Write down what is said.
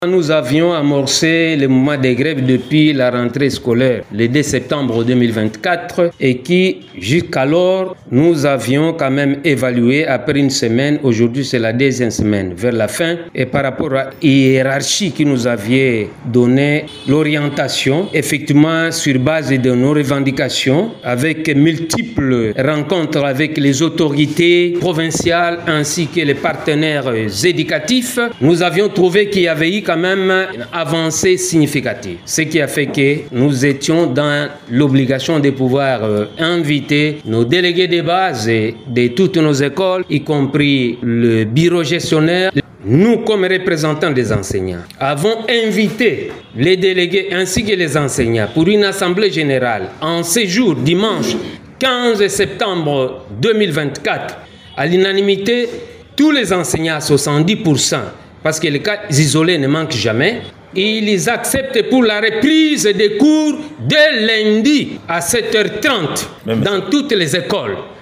Nous avions amorcé le mouvement des grèves depuis la rentrée scolaire, le 2 septembre 2024, et qui, jusqu'alors, nous avions quand même évalué après une semaine. Aujourd'hui, c'est la deuxième semaine, vers la fin. Et par rapport à la hiérarchie qui nous avait donné l'orientation, effectivement, sur base de nos revendications, avec multiples rencontres avec les autorités provinciales ainsi que les partenaires éducatifs, nous avions trouvé qu'il y avait eu quand même une avancée significative. Ce qui a fait que nous étions dans l'obligation de pouvoir inviter nos délégués de base de toutes nos écoles, y compris le bureau gestionnaire. Nous, comme représentants des enseignants, avons invité les délégués ainsi que les enseignants pour une assemblée générale en séjour dimanche 15 septembre 2024. À l'unanimité, tous les enseignants à 70%, parce que les cas isolés ne manquent jamais, ils acceptent pour la reprise des cours dès lundi à 7h30 dans toutes les écoles.